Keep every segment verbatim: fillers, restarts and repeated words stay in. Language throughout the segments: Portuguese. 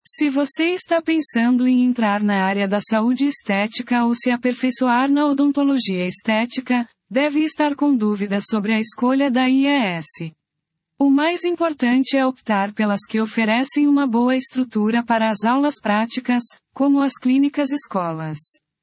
Se você está pensando em entrar na área da saúde estética ou se aperfeiçoar na odontologia estética, deve estar com dúvidas sobre a escolha da I E S. O mais importante é optar pelas que oferecem uma boa estrutura para as aulas práticas, como as clínicas escolas.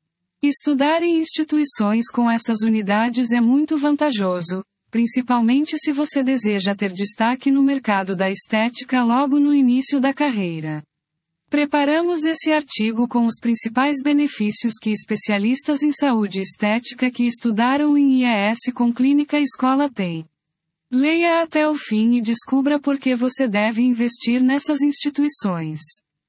Estudar em instituições com essas unidades é muito vantajoso, principalmente se você deseja ter destaque no mercado da estética logo no início da carreira. Preparamos esse artigo com os principais benefícios que especialistas em saúde estética que estudaram em I E S com clínica escola têm. Leia até o fim e descubra por que você deve investir nessas instituições.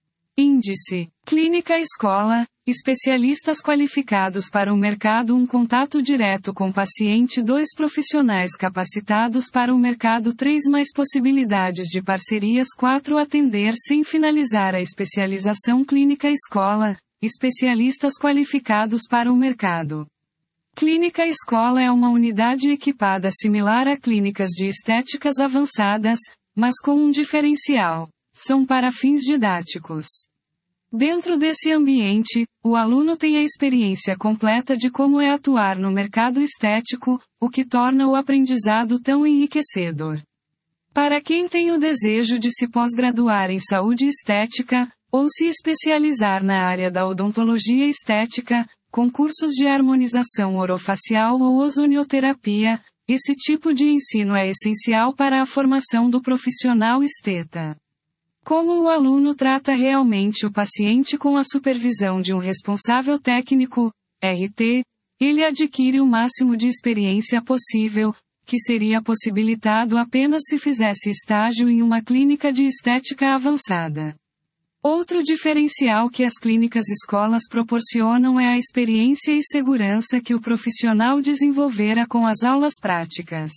Índice: Clínica escola, especialistas qualificados para o mercado, um contato direto com paciente, dois profissionais capacitados para o mercado, três mais possibilidades de parcerias, quatro atender sem finalizar a especialização, clínica escola, especialistas qualificados para o mercado. Clínica escola é uma unidade equipada similar a clínicas de estéticas avançadas, mas com um diferencial: são para fins didáticos. Dentro desse ambiente, o aluno tem a experiência completa de como é atuar no mercado estético, o que torna o aprendizado tão enriquecedor. Para quem tem o desejo de se pós-graduar em saúde estética, ou se especializar na área da odontologia estética, com cursos de harmonização orofacial ou ozonioterapia, esse tipo de ensino é essencial para a formação do profissional esteta. Como o aluno trata realmente o paciente com a supervisão de um responsável técnico, R T, ele adquire o máximo de experiência possível, que seria possibilitado apenas se fizesse estágio em uma clínica de estética avançada. Outro diferencial que as clínicas escolas proporcionam é a experiência e segurança que o profissional desenvolverá com as aulas práticas.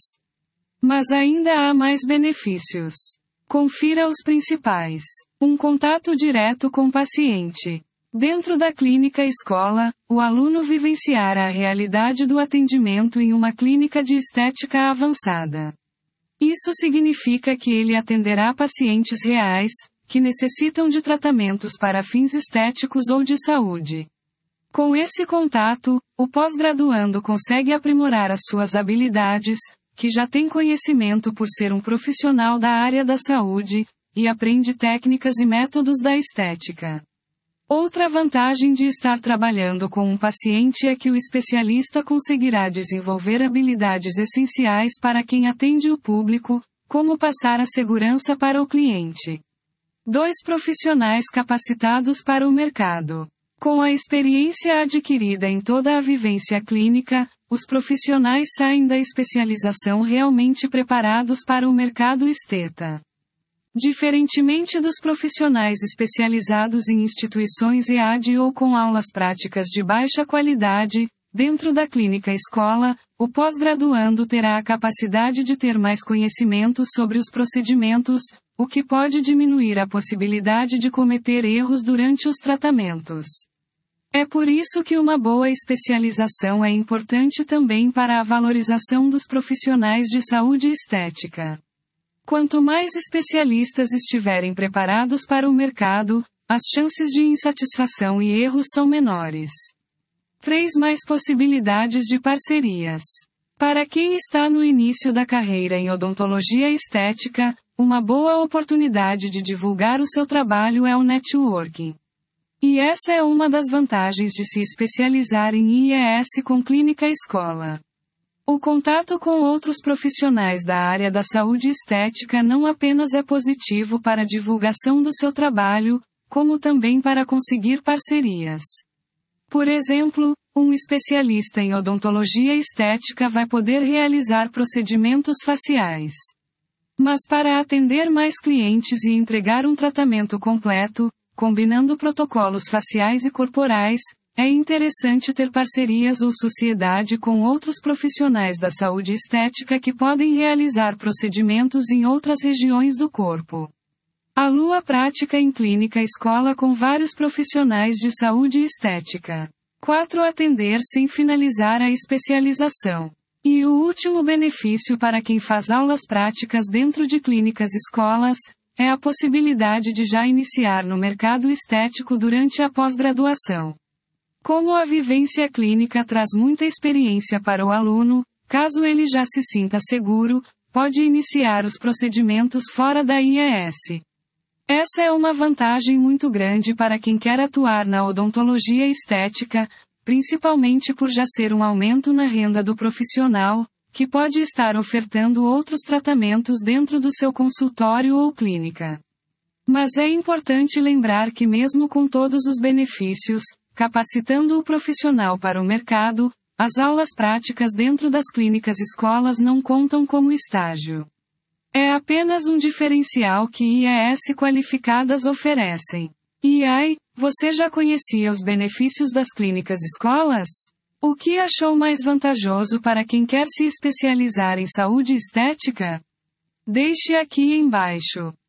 Mas ainda há mais benefícios. Confira os principais. Um contato direto com o paciente. Dentro da clínica escola, o aluno vivenciará a realidade do atendimento em uma clínica de estética avançada. Isso significa que ele atenderá pacientes reais, que necessitam de tratamentos para fins estéticos ou de saúde. Com esse contato, o pós-graduando consegue aprimorar as suas habilidades, que já tem conhecimento por ser um profissional da área da saúde, e aprende técnicas e métodos da estética. Outra vantagem de estar trabalhando com um paciente é que o especialista conseguirá desenvolver habilidades essenciais para quem atende o público, como passar a segurança para o cliente. Dois profissionais capacitados para o mercado. Com a experiência adquirida em toda a vivência clínica, os profissionais saem da especialização realmente preparados para o mercado esteta. Diferentemente dos profissionais especializados em instituições E A D ou com aulas práticas de baixa qualidade, dentro da clínica escola, o pós-graduando terá a capacidade de ter mais conhecimento sobre os procedimentos, o que pode diminuir a possibilidade de cometer erros durante os tratamentos. É por isso que uma boa especialização é importante também para a valorização dos profissionais de saúde estética. Quanto mais especialistas estiverem preparados para o mercado, as chances de insatisfação e erros são menores. três Mais possibilidades de parcerias. Para quem está no início da carreira em odontologia estética, uma boa oportunidade de divulgar o seu trabalho é o networking. E essa é uma das vantagens de se especializar em I E S com clínica escola. O contato com outros profissionais da área da saúde estética não apenas é positivo para a divulgação do seu trabalho, como também para conseguir parcerias. Por exemplo, um especialista em odontologia estética vai poder realizar procedimentos faciais. Mas para atender mais clientes e entregar um tratamento completo, combinando protocolos faciais e corporais, é interessante ter parcerias ou sociedade com outros profissionais da saúde estética que podem realizar procedimentos em outras regiões do corpo. A lua prática em clínica escola com vários profissionais de saúde estética. quatro Atender sem finalizar a especialização. E o último benefício para quem faz aulas práticas dentro de clínicas escolas, é a possibilidade de já iniciar no mercado estético durante a pós-graduação. Como a vivência clínica traz muita experiência para o aluno, caso ele já se sinta seguro, pode iniciar os procedimentos fora da I E S. Essa é uma vantagem muito grande para quem quer atuar na odontologia estética, principalmente por já ser um aumento na renda do profissional, que pode estar ofertando outros tratamentos dentro do seu consultório ou clínica. Mas é importante lembrar que mesmo com todos os benefícios, capacitando o profissional para o mercado, as aulas práticas dentro das clínicas escolas não contam como estágio. É apenas um diferencial que I E S qualificadas oferecem. E ai, você já conhecia os benefícios das clínicas escolas? O que achou mais vantajoso para quem quer se especializar em saúde estética? Deixe aqui embaixo.